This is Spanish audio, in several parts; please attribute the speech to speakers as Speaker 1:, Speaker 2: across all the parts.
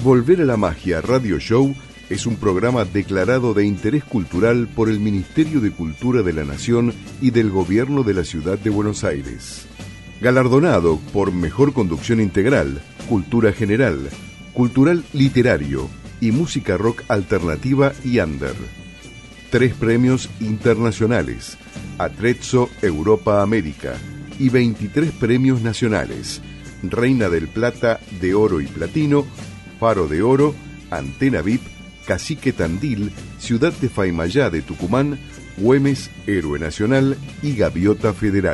Speaker 1: Volver a la Magia Radio Show es un programa declarado de interés cultural por el Ministerio de Cultura de la Nación y del Gobierno de la Ciudad de Buenos Aires. Galardonado por Mejor Conducción Integral, Cultura General, Cultural Literario y Música Rock Alternativa y Under. 3 premios internacionales, Atrezzo Europa América, y 23 premios nacionales, Reina del Plata, de Oro y Platino, Faro de Oro, Antena VIP, Cacique Tandil, Ciudad de Faymayá de Tucumán, Güemes, Héroe Nacional y Gaviota Federal.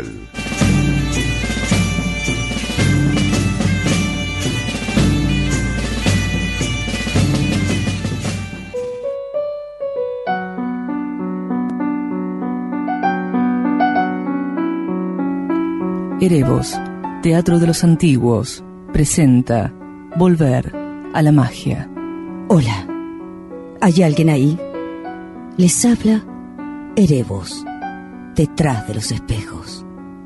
Speaker 2: Erebos, Teatro de los Antiguos, presenta Volver a la Magia.
Speaker 3: Hola, ¿hay alguien ahí? Les habla Erebos, detrás de los espejos.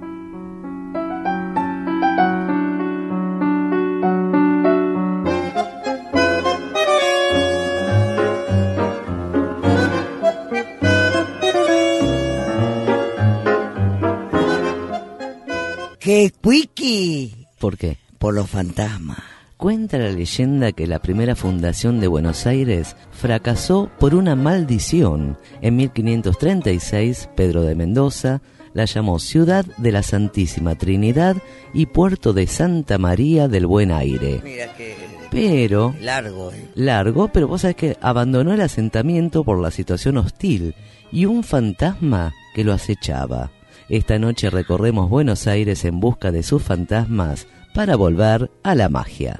Speaker 3: ¡Qué cuiqui!
Speaker 4: ¿Por qué?
Speaker 3: Por los fantasmas.
Speaker 4: Cuenta la leyenda que la primera fundación de Buenos Aires fracasó por una maldición. En 1536, Pedro de Mendoza la llamó Ciudad de la Santísima Trinidad y Puerto de Santa María del Buen Aire.
Speaker 3: Mira que...
Speaker 4: Pero...
Speaker 3: Largo,
Speaker 4: pero vos sabés que abandonó el asentamiento por la situación hostil y un fantasma que lo acechaba. Esta noche recorremos Buenos Aires en busca de sus fantasmas para volver a la magia.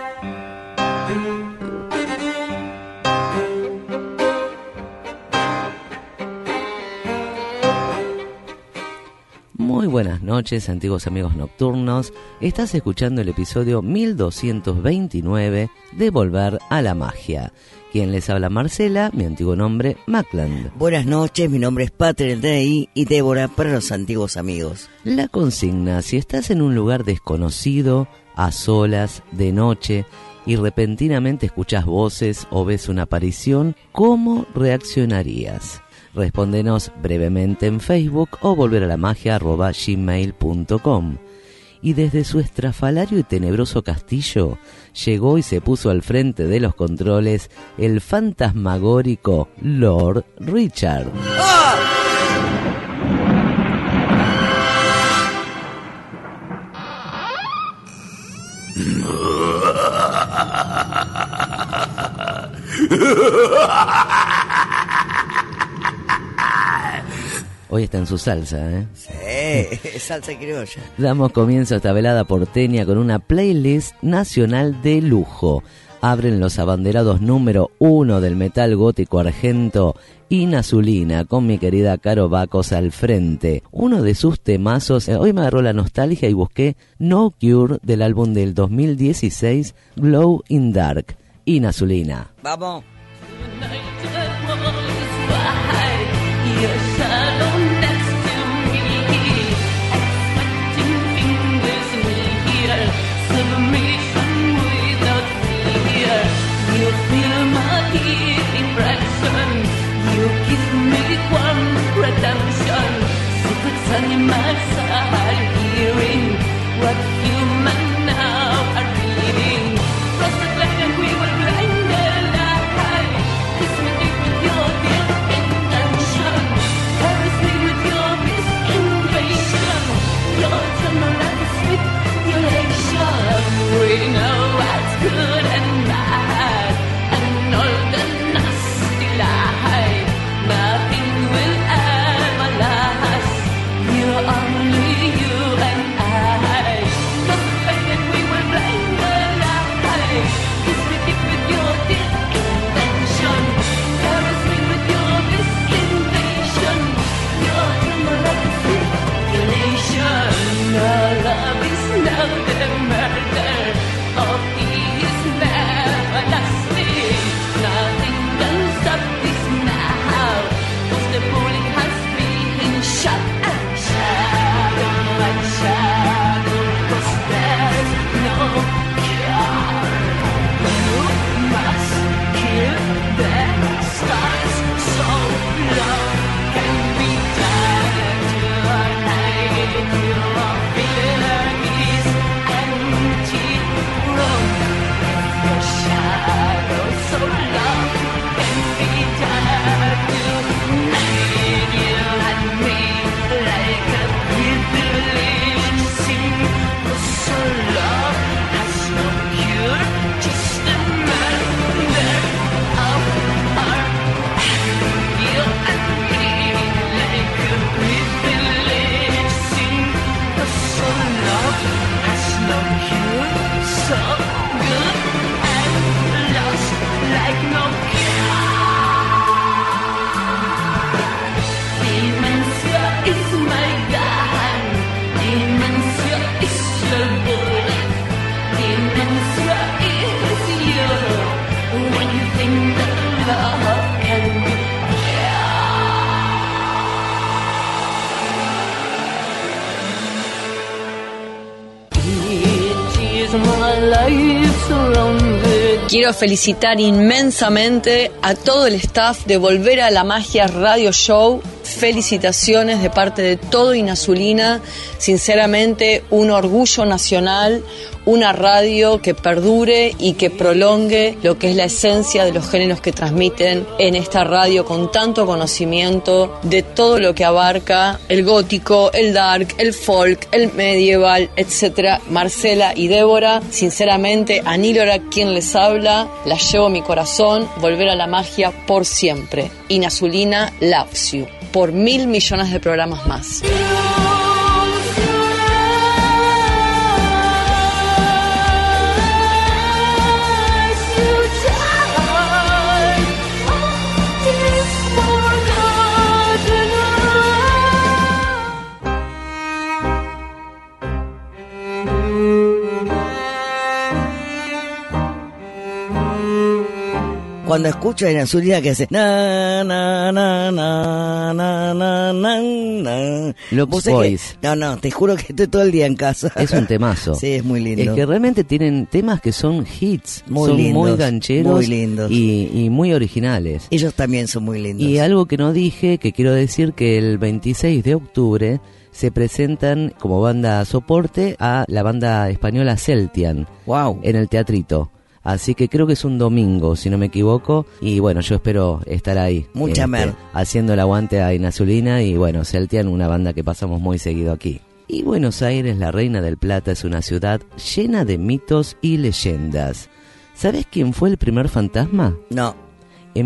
Speaker 4: Muy buenas noches, antiguos amigos nocturnos. Estás escuchando el episodio 1229 de Volver a la Magia. Quien les habla, Marcela, mi antiguo nombre, Macland.
Speaker 3: Buenas noches, mi nombre es Patria DNI y Débora para los antiguos amigos.
Speaker 4: La consigna: si estás en un lugar desconocido, a solas, de noche, y repentinamente escuchas voces o ves una aparición, ¿cómo reaccionarías? Respóndenos brevemente en Facebook o volveralamagia@gmail.com. Y desde su estrafalario y tenebroso castillo llegó y se puso al frente de los controles el fantasmagórico Lord Richard. ¡Ah! Hoy está en su salsa, ¿eh?
Speaker 3: Sí, salsa criolla.
Speaker 4: Damos comienzo a esta velada porteña con una playlist nacional de lujo. Abren los abanderados número 1 del metal gótico argento, Inazulina, con mi querida Caro Bacos al frente. Uno de sus temazos, hoy me agarró la nostalgia y busqué No Cure del álbum del 2016, Glow in Dark. Inazulina.
Speaker 3: Vamos.
Speaker 5: You feel my deep impression. You give me one redemption. Secrets animals are hearing what human now are reading. Frosted light and we will blind the light. Kiss me deep with your deep intention. Caress me with your misinvasion. Your tremor like a sweet elation. We know what's good and bad. Our love is It is my life surrounded.
Speaker 6: Quiero felicitar inmensamente a todo el staff de Volver a la Magia Radio Show. Felicitaciones de parte de todo Inazulina. Sinceramente, un orgullo nacional, una radio que perdure y que prolongue lo que es la esencia de los géneros que transmiten en esta radio con tanto conocimiento de todo lo que abarca el gótico, el dark, el folk, el medieval, etc. Marcela y Débora, sinceramente, a Nílora, quien les habla, la llevo en mi corazón. Volver a la Magia por siempre. Inazulina loves you. Por 1.000 millones de programas más.
Speaker 3: Cuando escucho a Inazulina que hace na na na na na na na na.
Speaker 4: Lux Boys.
Speaker 3: No, te juro que estoy todo el día en casa.
Speaker 4: Es un temazo.
Speaker 3: Sí, es muy lindo.
Speaker 4: Es que realmente tienen temas que son hits,
Speaker 3: muy
Speaker 4: son
Speaker 3: lindos,
Speaker 4: muy gancheros,
Speaker 3: muy lindos.
Speaker 4: Y muy originales.
Speaker 3: Ellos también son muy lindos.
Speaker 4: Y algo que no dije, que quiero decir que el 26 de octubre se presentan como banda soporte a la banda española Celtian.
Speaker 3: Wow.
Speaker 4: En el Teatrito. Así que creo que es un domingo, si no me equivoco. Y bueno, yo espero estar ahí.
Speaker 3: Mucha mer.
Speaker 4: Haciendo el aguante a Inazulina. Y bueno, Celtian, una banda que pasamos muy seguido aquí. Y Buenos Aires, la Reina del Plata, es una ciudad llena de mitos y leyendas. ¿Sabés quién fue el primer fantasma?
Speaker 3: No.
Speaker 4: En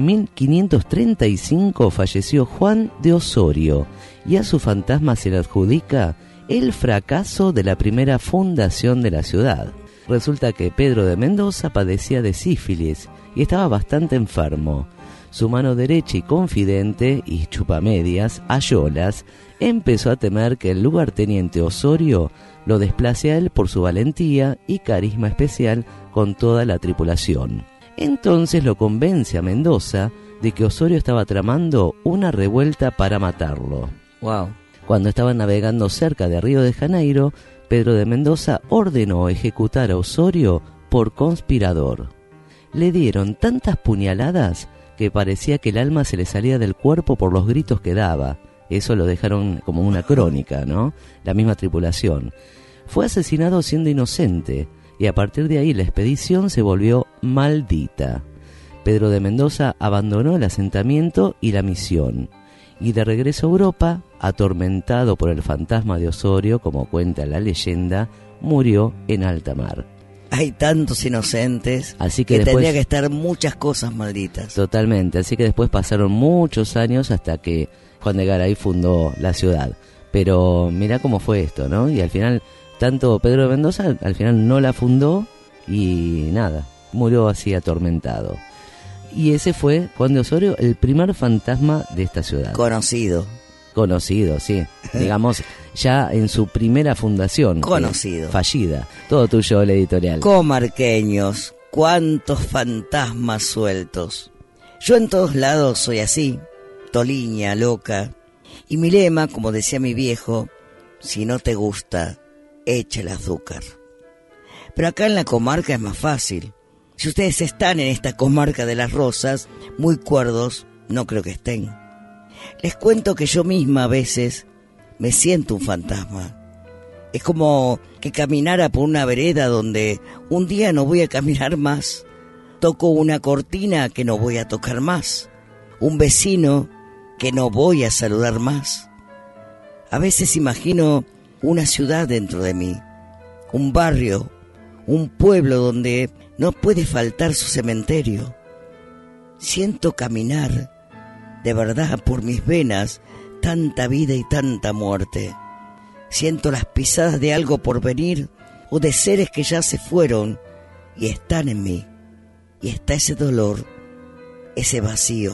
Speaker 4: 1535 falleció Juan de Osorio. Y a su fantasma se le adjudica el fracaso de la primera fundación de la ciudad. Resulta que Pedro de Mendoza padecía de sífilis y estaba bastante enfermo. Su mano derecha y confidente, y chupamedias, Ayolas, empezó a temer que el lugarteniente Osorio lo desplace a él por su valentía y carisma especial con toda la tripulación. Entonces lo convence a Mendoza de que Osorio estaba tramando una revuelta para matarlo.
Speaker 3: Wow.
Speaker 4: Cuando estaban navegando cerca de Río de Janeiro, Pedro de Mendoza ordenó ejecutar a Osorio por conspirador. Le dieron tantas puñaladas que parecía que el alma se le salía del cuerpo por los gritos que daba. Eso lo dejaron como una crónica, ¿no? La misma tripulación. Fue asesinado siendo inocente y a partir de ahí la expedición se volvió maldita. Pedro de Mendoza abandonó el asentamiento y la misión. Y de regreso a Europa, atormentado por el fantasma de Osorio, como cuenta la leyenda, murió en alta mar.
Speaker 3: Hay tantos inocentes,
Speaker 4: así que
Speaker 3: después, tendría
Speaker 4: que
Speaker 3: estar muchas cosas malditas.
Speaker 4: Totalmente, así que después pasaron muchos años hasta que Juan de Garay fundó la ciudad. Pero mirá cómo fue esto, ¿no? Y al final, tanto Pedro de Mendoza, al final no la fundó y nada, murió así atormentado. Y ese fue Juan de Osorio, el primer fantasma de esta ciudad.
Speaker 3: Conocido,
Speaker 4: sí. Digamos, ya en su primera fundación.
Speaker 3: Conocido.
Speaker 4: Fallida. Todo tuyo, el editorial.
Speaker 3: Comarqueños, cuántos fantasmas sueltos. Yo en todos lados soy así, toliña, loca. Y mi lema, como decía mi viejo, si no te gusta, échale azúcar. Pero acá en la comarca es más fácil. Si ustedes están en esta comarca de las Rosas, muy cuerdos, no creo que estén. Les cuento que yo misma a veces me siento un fantasma. Es como que caminara por una vereda donde un día no voy a caminar más. Toco una cortina que no voy a tocar más. Un vecino que no voy a saludar más. A veces imagino una ciudad dentro de mí, un barrio, un pueblo donde no puede faltar su cementerio. Siento caminar, de verdad, por mis venas, tanta vida y tanta muerte. Siento las pisadas de algo por venir o de seres que ya se fueron y están en mí. Y está ese dolor, ese vacío.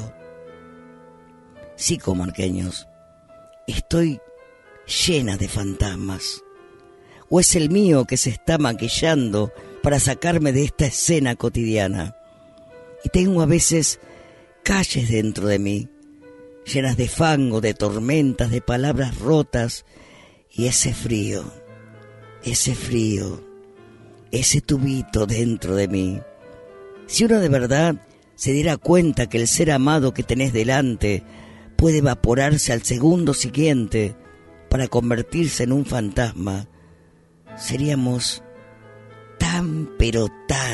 Speaker 3: Sí, comarqueños, estoy llena de fantasmas. ¿O es el mío que se está maquillando para sacarme de esta escena cotidiana? Y tengo a veces calles dentro de mí, llenas de fango, de tormentas, de palabras rotas y ese frío. ese frío, ese tubito dentro de mí. Si uno de verdad se diera cuenta que el ser amado que tenés delante puede evaporarse al segundo siguiente para convertirse en un fantasma, seríamos tan, pero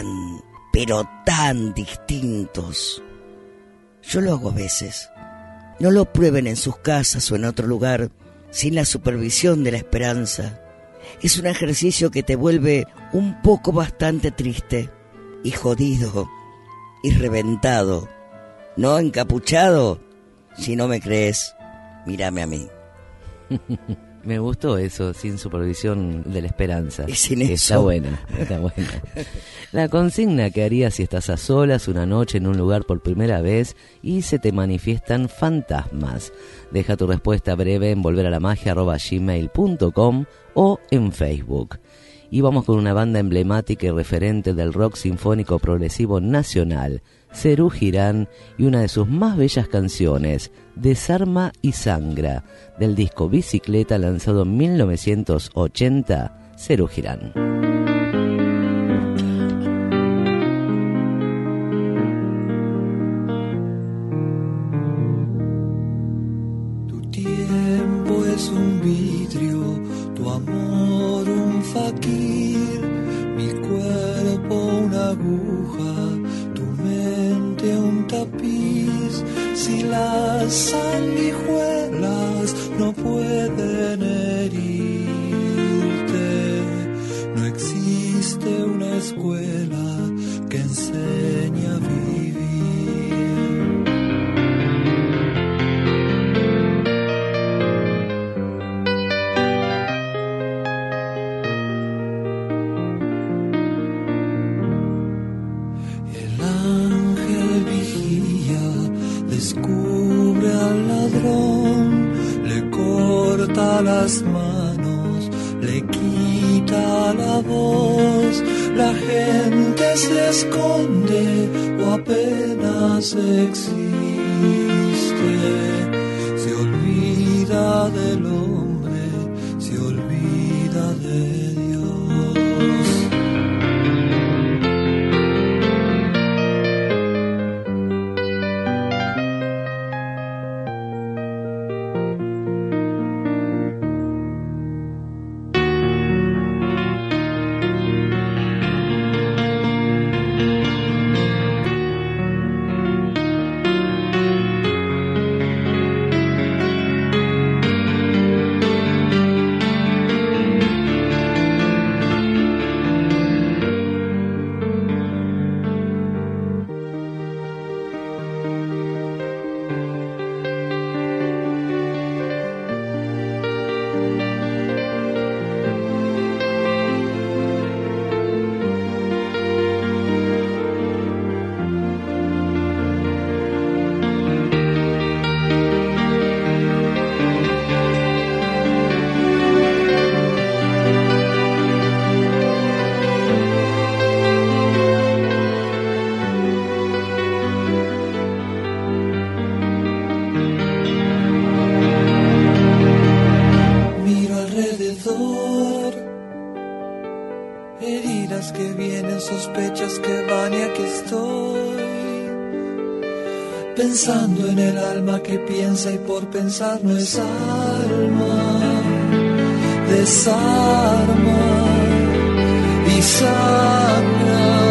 Speaker 3: tan distintos. Yo lo hago a veces. No lo prueben en sus casas o en otro lugar sin la supervisión de la esperanza. Es un ejercicio que te vuelve un poco bastante triste y jodido y reventado. No encapuchado. Si no me crees, mírame a mí.
Speaker 4: Me gustó eso, sin supervisión de la esperanza.
Speaker 3: Y sin eso.
Speaker 4: Está buena. La consigna que harías si estás a solas una noche en un lugar por primera vez y se te manifiestan fantasmas. Deja tu respuesta breve en volveralamagia@gmail.com o en Facebook. Y vamos con una banda emblemática y referente del rock sinfónico progresivo nacional, Serú Girán, y una de sus más bellas canciones, Desarma y Sangra, del disco Bicicleta lanzado en 1980, Serú Girán.
Speaker 7: Tu tiempo es un vidrio, tu amor un faquir, mi cuerpo una aguja, tu mente un tapiz. Si las sanguijuelas no pueden herirte, no existe una escuela que enseñe a vivir. Descubre al ladrón, le corta las manos, le quita la voz. La gente se esconde o apenas existe. Se olvida del hombre, se olvida de Dios. Pensando en el alma que piensa y por pensar no es alma, desarma y sangra.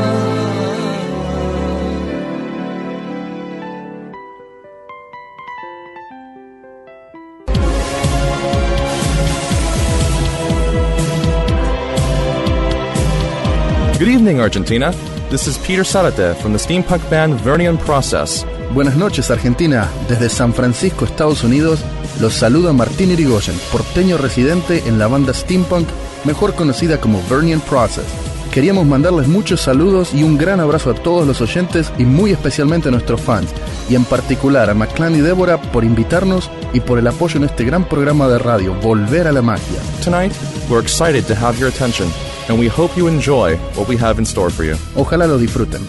Speaker 8: Good evening, Argentina. This is Peter Zarate from the steampunk band Vernian Process.
Speaker 9: Buenas noches, Argentina. Desde San Francisco, Estados Unidos, los saluda Martín Irigoyen, porteño residente en la banda steampunk, mejor conocida como Vernian Process. Queríamos mandarles muchos saludos y un gran abrazo a todos los oyentes y muy especialmente a nuestros fans, y en particular a McClan y Débora por invitarnos y por el apoyo en este gran programa de radio, Volver a la Magia.
Speaker 8: Tonight, we're excited to have your attention, and we hope you enjoy what we have in store for you.
Speaker 9: Ojalá lo disfruten.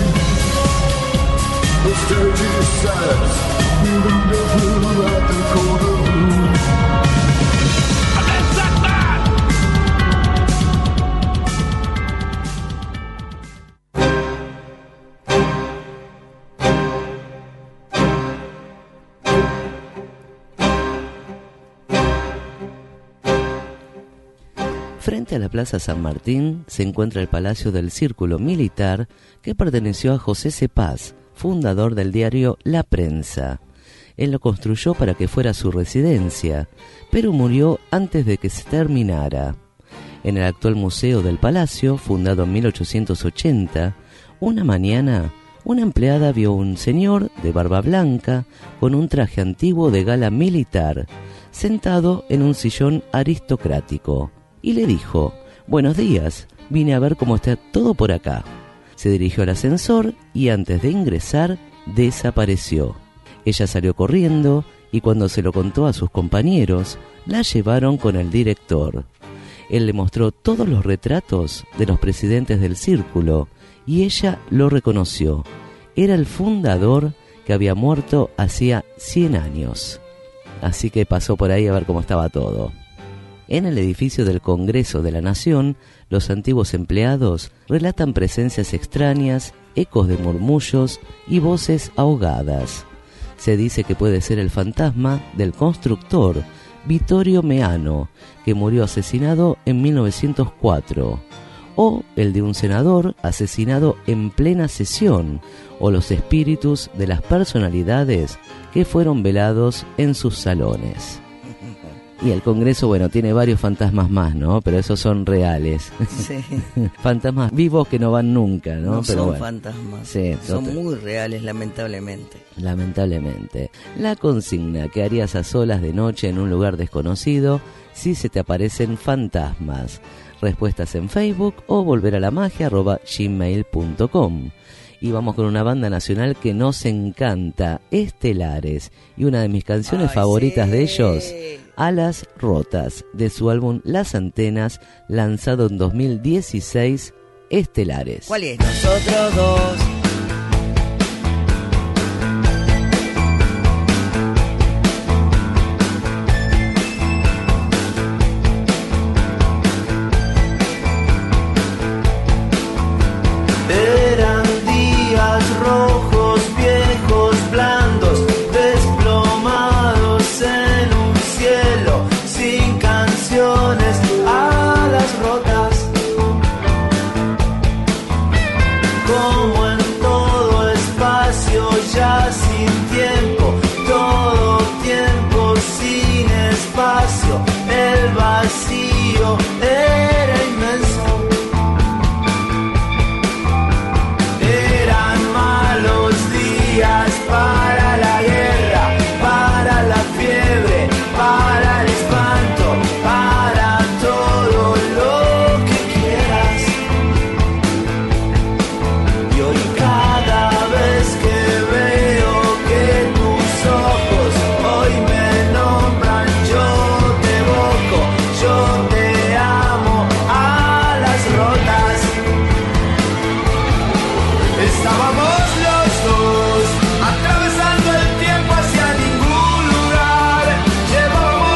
Speaker 10: The sturdy says, we wonder who at the core.
Speaker 4: Frente a la Plaza San Martín se encuentra el Palacio del Círculo Militar, que perteneció a José Cepaz, fundador del diario La Prensa. Él lo construyó para que fuera su residencia, pero murió antes de que se terminara. En el actual Museo del Palacio, fundado en 1880, una mañana, una empleada vio un señor de barba blanca con un traje antiguo de gala militar, sentado en un sillón aristocrático, y le dijo: «Buenos días, vine a ver cómo está todo por acá». Se dirigió al ascensor y antes de ingresar, desapareció. Ella salió corriendo y cuando se lo contó a sus compañeros, la llevaron con el director. Él le mostró todos los retratos de los presidentes del círculo y ella lo reconoció. Era el fundador que había muerto hacía 100 años. Así que pasó por ahí a ver cómo estaba todo. En el edificio del Congreso de la Nación, los antiguos empleados relatan presencias extrañas, ecos de murmullos y voces ahogadas. Se dice que puede ser el fantasma del constructor Vittorio Meano, que murió asesinado en 1904, o el de un senador asesinado en plena sesión, o los espíritus de las personalidades que fueron velados en sus salones. Y el Congreso, bueno, tiene varios fantasmas más, ¿no? Pero esos son reales.
Speaker 3: Sí.
Speaker 4: Fantasmas vivos que no van nunca, ¿no?
Speaker 3: No
Speaker 4: pero
Speaker 3: son
Speaker 4: bueno.
Speaker 3: fantasmas.
Speaker 4: Sí,
Speaker 3: son muy reales, lamentablemente.
Speaker 4: Lamentablemente. La consigna: ¿qué harías a solas de noche en un lugar desconocido si se te aparecen fantasmas? Respuestas en Facebook o volveralamagia@gmail.com. Y vamos con una banda nacional que nos encanta, Estelares, y una de mis canciones favoritas de ellos, Alas Rotas, de su álbum Las Antenas, lanzado en 2016, Estelares.
Speaker 3: ¿Cuál es? Nosotros dos.
Speaker 10: Rojos, viejos, blandos, desplomados en un cielo sin canciones, alas rotas. Como en todo espacio ya sin tiempo, todo tiempo sin espacio, el vacío era inmenso. Para la guerra, para la fiebre, para el espanto, para todo lo que quieras. Y hoy cada vez que veo que tus ojos hoy me nombran, yo te evoco, yo te amo, alas rotas. Estábamos los dos atravesando el tiempo hacia ningún lugar, llevábamos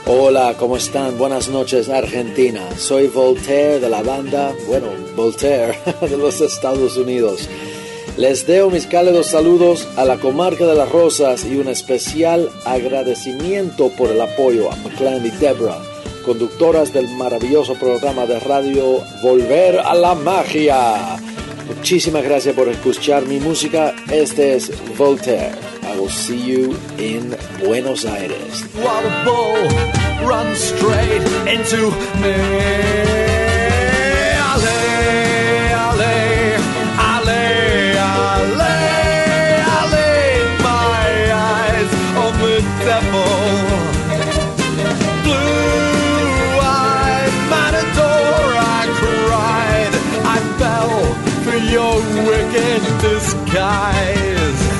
Speaker 11: Hola, ¿cómo están? Buenas noches, Argentina. Soy Voltaire de la banda, Voltaire de los Estados Unidos. Les debo mis cálidos saludos a la comarca de Las Rosas y un especial agradecimiento por el apoyo a McLean y Deborah, conductoras del maravilloso programa de radio Volver a la Magia. Muchísimas gracias por escuchar mi música. Este es Voltaire. I will see you in Buenos Aires.
Speaker 10: While the bull runs straight into me. Ale, ale, ale, ale, ale. My eyes on the devil. Blue-eyed matador, I cried. I fell for your wicked disguise.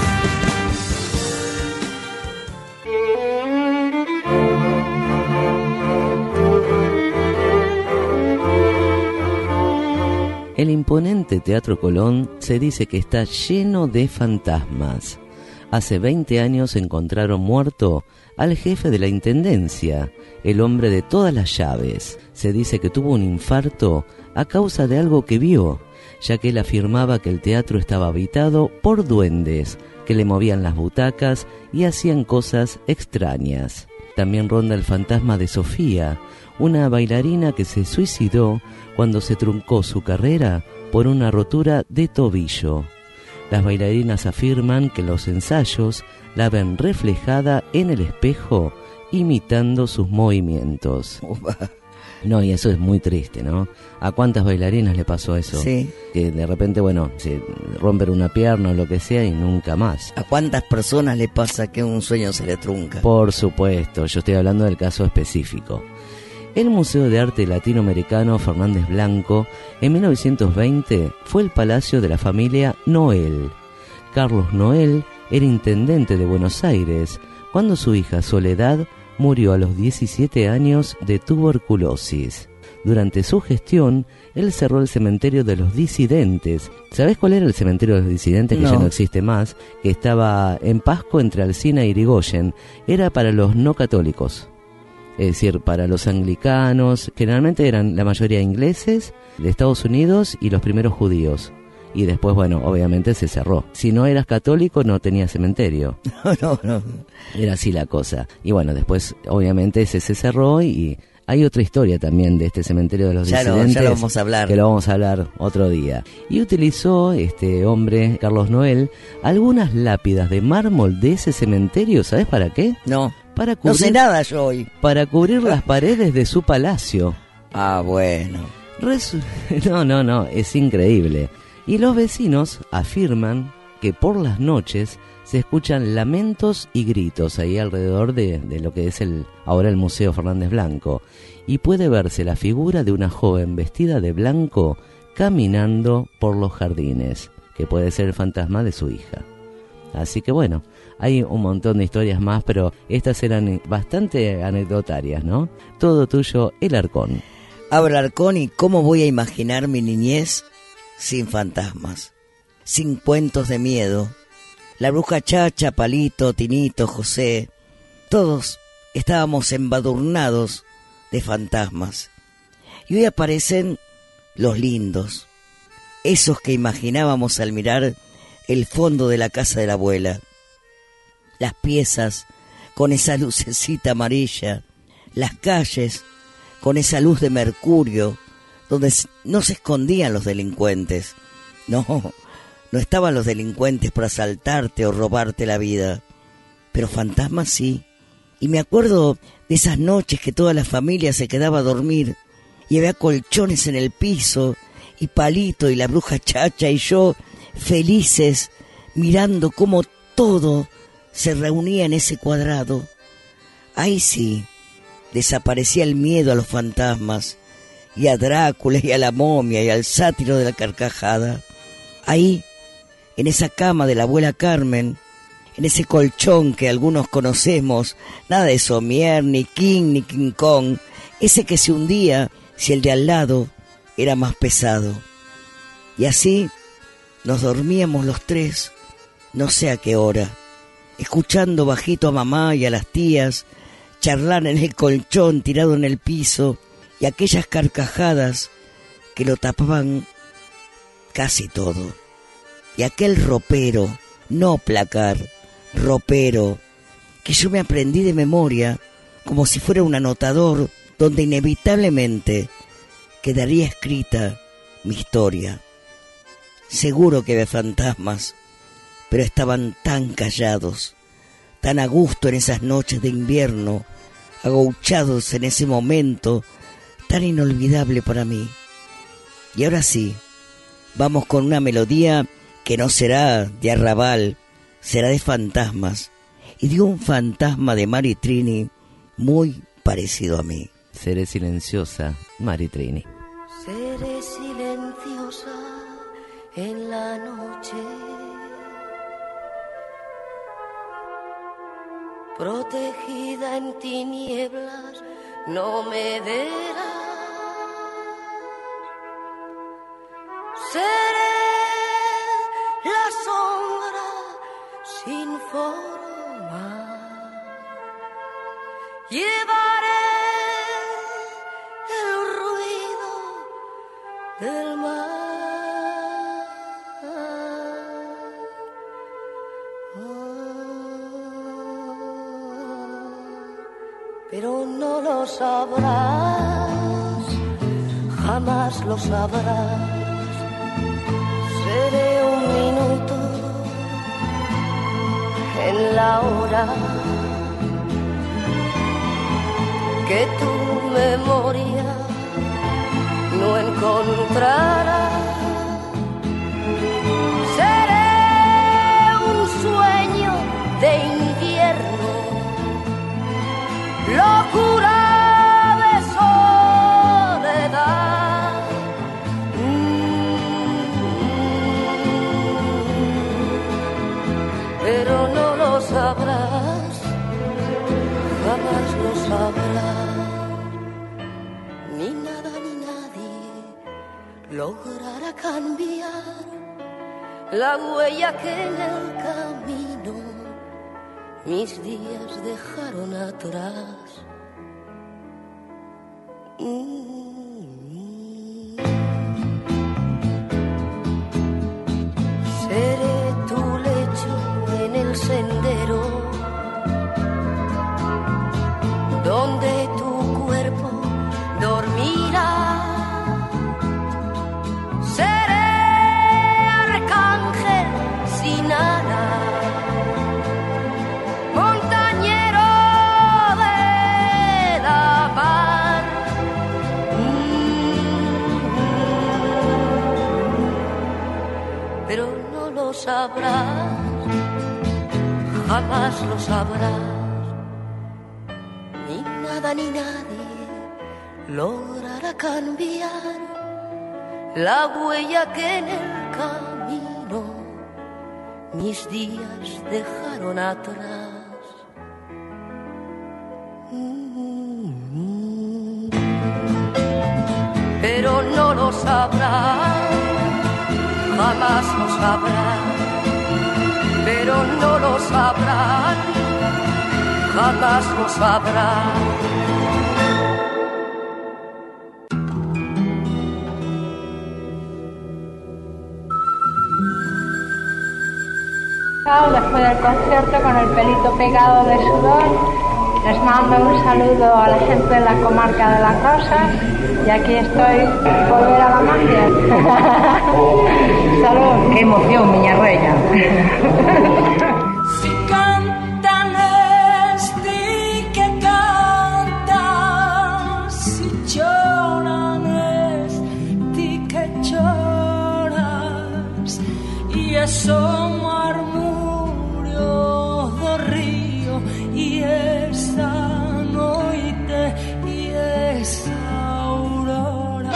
Speaker 4: El imponente Teatro Colón se dice que está lleno de fantasmas. Hace 20 años encontraron muerto al jefe de la intendencia, el hombre de todas las llaves. Se dice que tuvo un infarto a causa de algo que vio, ya que él afirmaba que el teatro estaba habitado por duendes que le movían las butacas y hacían cosas extrañas. También ronda el fantasma de Sofía, una bailarina que se suicidó cuando se truncó su carrera por una rotura de tobillo. Las bailarinas afirman que en los ensayos la ven reflejada en el espejo imitando sus movimientos. No, y eso es muy triste, ¿no? ¿A cuántas bailarinas le pasó eso?
Speaker 3: Sí.
Speaker 4: Que de repente, se rompen una pierna o lo que sea y nunca más.
Speaker 3: ¿A cuántas personas le pasa que un sueño se le trunca?
Speaker 4: Por supuesto, yo estoy hablando del caso específico. El Museo de Arte Latinoamericano Fernández Blanco, en 1920, fue el palacio de la familia Noel. Carlos Noel era intendente de Buenos Aires cuando su hija Soledad murió a los 17 años de tuberculosis. Durante su gestión, él cerró el cementerio de los disidentes. ¿Sabés cuál era el cementerio de los disidentes? Que
Speaker 3: no.
Speaker 4: Ya no existe más, que estaba en Pasco entre Alsina y Irigoyen. Era para los no católicos. Es decir, para los anglicanos, generalmente eran la mayoría ingleses, de Estados Unidos y los primeros judíos. Y después, obviamente se cerró. Si no eras católico, no tenías cementerio.
Speaker 3: No.
Speaker 4: Era así la cosa. Y después, obviamente, ese se cerró y hay otra historia también de este cementerio de los disidentes.
Speaker 3: Ya lo vamos a hablar.
Speaker 4: Que lo vamos a hablar otro día. Y utilizó este hombre, Carlos Noel, algunas lápidas de mármol de ese cementerio. ¿Sabes para qué?
Speaker 3: No.
Speaker 4: Para cubrir,
Speaker 3: no sé nada yo hoy.
Speaker 4: Para cubrir las paredes de su palacio.
Speaker 3: Ah, bueno.
Speaker 4: No, es increíble. Y los vecinos afirman que por las noches se escuchan lamentos y gritos ahí alrededor de lo que es ahora el Museo Fernández Blanco. Y puede verse la figura de una joven vestida de blanco caminando por los jardines, que puede ser el fantasma de su hija. Así que hay un montón de historias más, pero estas eran bastante anecdotarias, ¿no? Todo tuyo, El Arcón.
Speaker 3: Habla Arcón, y cómo voy a imaginar mi niñez sin fantasmas, sin cuentos de miedo. La bruja Chacha, Palito, Tinito, José, todos estábamos embadurnados de fantasmas. Y hoy aparecen los lindos, esos que imaginábamos al mirar el fondo de la casa de la abuela. Las piezas con esa lucecita amarilla, las calles con esa luz de mercurio, donde no se escondían los delincuentes. No estaban los delincuentes para asaltarte o robarte la vida, pero fantasmas sí. Y me acuerdo de esas noches que toda la familia se quedaba a dormir y había colchones en el piso, y Palito y la bruja Chacha y yo felices mirando cómo todo se reunía en ese cuadrado. Ahí sí desaparecía el miedo a los fantasmas, y a Drácula y a la momia y al sátiro de la carcajada. Ahí, en esa cama de la abuela Carmen, en ese colchón que algunos conocemos, nada de Somier, ni King Kong, ese que se hundía si el de al lado era más pesado. Y así nos dormíamos los tres, no sé a qué hora, escuchando bajito a mamá y a las tías charlar en el colchón tirado en el piso y aquellas carcajadas que lo tapaban casi todo. Y aquel ropero, no placar, ropero, que yo me aprendí de memoria como si fuera un anotador donde inevitablemente quedaría escrita mi historia. Seguro que había fantasmas, pero estaban tan callados, tan a gusto en esas noches de invierno, agauchados en ese momento tan inolvidable para mí. Y ahora sí, vamos con una melodía que no será de arrabal, será de fantasmas, y de un fantasma de Mari Trini muy parecido a mí.
Speaker 4: Seré silenciosa, Mari Trini.
Speaker 12: Seré silenciosa en la noche, protegida en tinieblas, no me verás. Seré la sombra sin forma, llevaré el ruido del mar. Pero no lo sabrás, jamás lo sabrás. Seré un minuto en la hora que tu memoria no encontrará. Seré un sueño de invierno, locura de soledad. Pero no lo sabrás, jamás lo sabrás. Ni nada ni nadie logrará cambiar la huella que en el camino mis días dejaron atrás. Seré tu lecho en el sendero donde tu cuerpo dormirá. Seré arcángel sin alas, montañero de la mar. Pero no lo sabrás, jamás lo sabrás. Ni nada ni nadie logrará cambiar la huella que en el camino mis días dejaron atrás. Pero no lo sabrás, jamás lo sabrás. Pero no lo sabrán, jamás lo sabrán.
Speaker 13: Después del concierto con el pelito pegado de sudor, les mando un saludo a la gente de la comarca de Las Rosas y aquí estoy, volver a la magia. Salud.
Speaker 14: Qué emoción, miña reina.
Speaker 5: Si cantan ti que cantas, si lloran ti que lloras, y eso murmurio do río y esa noite y esa aurora.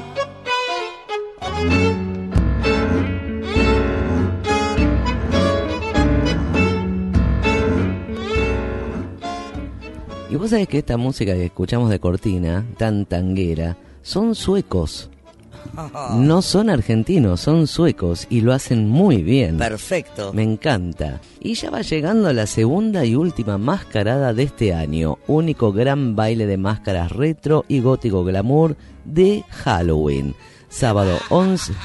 Speaker 4: Y vos sabés que esta música que escuchamos de cortina, tan tanguera, son suecos. No son argentinos, son suecos y lo hacen muy bien.
Speaker 3: Perfecto.
Speaker 4: Me encanta. Y ya va llegando la segunda y última mascarada de este año. Único gran baile de máscaras retro y gótico glamour de Halloween. Sábado 11...